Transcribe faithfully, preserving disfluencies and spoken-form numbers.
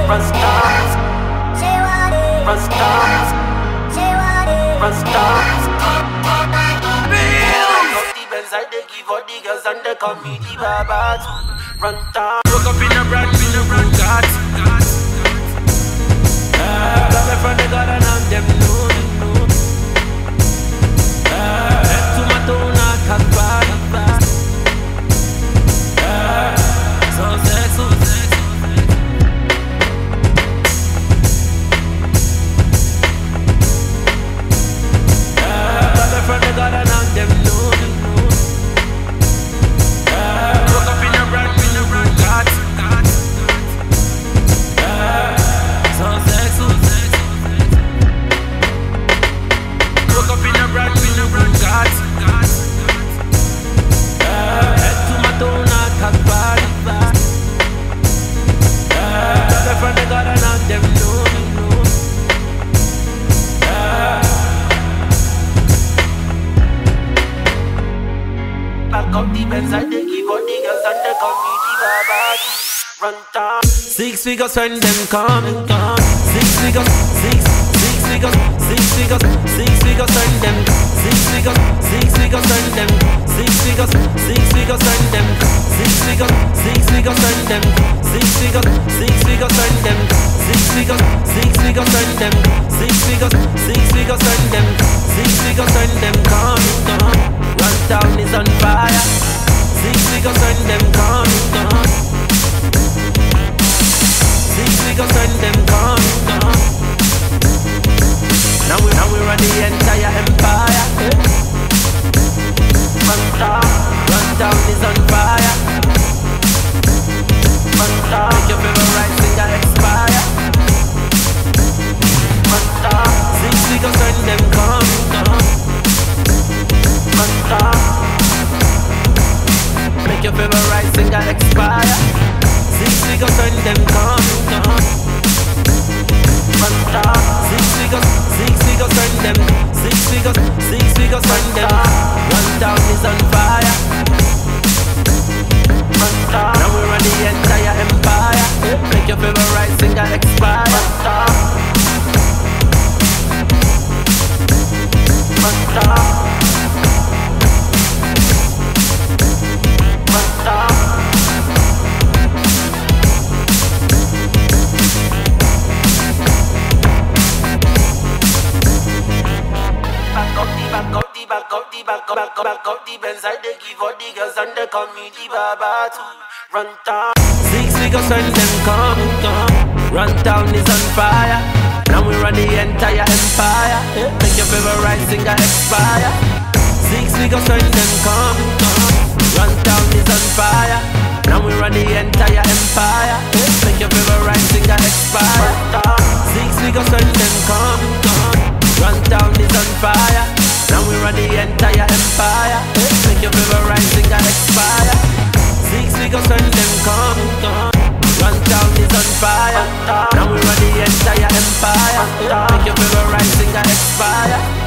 Run stars, run stars, run stars. I dey give all the girls and they call me the Baba too. Run down. Woke up in a brand new Bugatti. Got me from the garden and them know. Head to my town at Kakbad. So sex, so sex. Got me from the garden and them know. Six figures when them come, come. Six figures, six, six figures, six figures, six figures when them. Six figures, six figures when them. Six figures, six figures when them. Six figures, six figures when them. Six figures, six figures when them. Six figures, six figures when them. Six figures, six figures when them. Six figures when them come, come. Run town is on fire. Six figures when them come, come. Six figures when them come, come. Now we, now we run the entire empire. Run down, run down is on fire. Run down, make your favorite singer expire. Run down, six figures when them come, come. Run down, make your favorite singer expire. Six figures when them come, come. Run down. Six figures, six figures when them. Six figures, six figures when them. Run down is on fire. Run down. Now we run the entire empire. Make your favorite singer expire. Run down. Run down. Run down. Back up the, back up the, back up, back up, back up the Benz. I dey give all the girls and they call me the Baba too. Run down. Six figures when them come, come. Run down is on fire. Now we run the entire empire. Make your favorite singer expire. Six figures when them come, come. Run down is on fire. Now we run the entire empire. Make your favorite singer expire. Six figures when them come, come. Run down is on fire. Now we run the entire empire. Make your favorite singer expire. Six figures when them come, come. Run down is on fire. Now we run the entire empire. Make your favorite singer expire.